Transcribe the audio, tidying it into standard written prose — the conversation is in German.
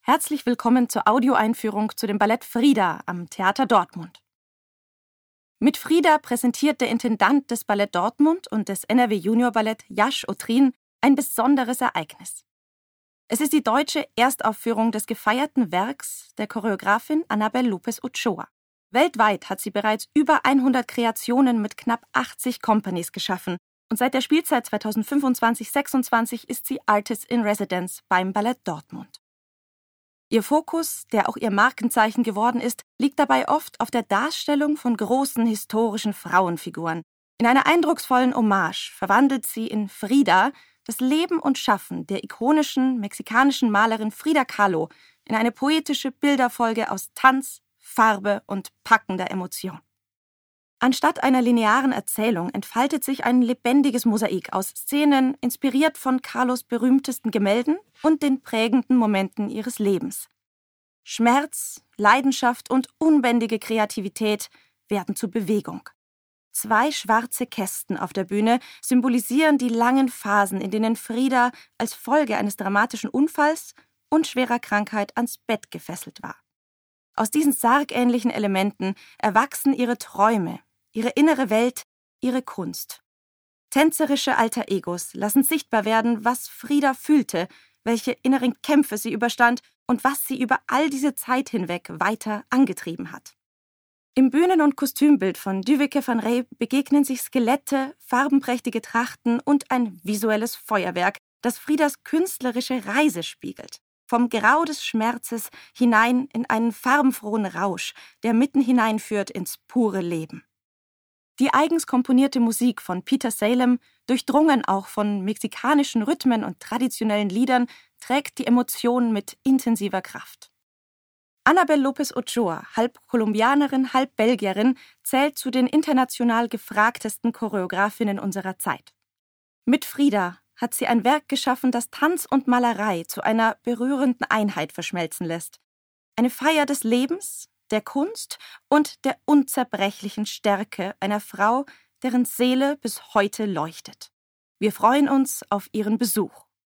Herzlich willkommen zur Audioeinführung zu dem Ballett Frida am Theater Dortmund. Mit Frida präsentiert der Intendant des Ballett Dortmund und des NRW Junior Ballett Yash Otrin ein besonderes Ereignis. Es ist die deutsche Erstaufführung des gefeierten Werks der Choreografin Anabel López Ochoa. Weltweit hat sie bereits über 100 Kreationen mit knapp 80 Companies geschaffen und seit der Spielzeit 2025/26 ist sie Artist in Residence beim Ballett Dortmund. Ihr Fokus, der auch ihr Markenzeichen geworden ist, liegt dabei oft auf der Darstellung von großen historischen Frauenfiguren. In einer eindrucksvollen Hommage verwandelt sie in Frida das Leben und Schaffen der ikonischen mexikanischen Malerin Frida Kahlo in eine poetische Bilderfolge aus Tanz, Farbe und packender Emotion. Anstatt einer linearen Erzählung entfaltet sich ein lebendiges Mosaik aus Szenen, inspiriert von Kahlos berühmtesten Gemälden und den prägenden Momenten ihres Lebens. Schmerz, Leidenschaft und unbändige Kreativität werden zur Bewegung. 2 schwarze Kästen auf der Bühne symbolisieren die langen Phasen, in denen Frida als Folge eines dramatischen Unfalls und schwerer Krankheit ans Bett gefesselt war. Aus diesen sargähnlichen Elementen erwachsen ihre Träume, ihre innere Welt, ihre Kunst. Tänzerische Alter Egos lassen sichtbar werden, was Frida fühlte, welche inneren Kämpfe sie überstand und was sie über all diese Zeit hinweg weiter angetrieben hat. Im Bühnen- und Kostümbild von Dyveke van Rey begegnen sich Skelette, farbenprächtige Trachten und ein visuelles Feuerwerk, das Fridas künstlerische Reise spiegelt. Vom Grau des Schmerzes hinein in einen farbenfrohen Rausch, der mitten hineinführt ins pure Leben. Die eigens komponierte Musik von Peter Salem, durchdrungen auch von mexikanischen Rhythmen und traditionellen Liedern, trägt die Emotionen mit intensiver Kraft. Anabel López Ochoa, halb Kolumbianerin, halb Belgierin, zählt zu den international gefragtesten Choreografinnen unserer Zeit. Mit Frida hat sie ein Werk geschaffen, das Tanz und Malerei zu einer berührenden Einheit verschmelzen lässt. Eine Feier des Lebens, der Kunst und der unzerbrechlichen Stärke einer Frau, deren Seele bis heute leuchtet. Wir freuen uns auf Ihren Besuch.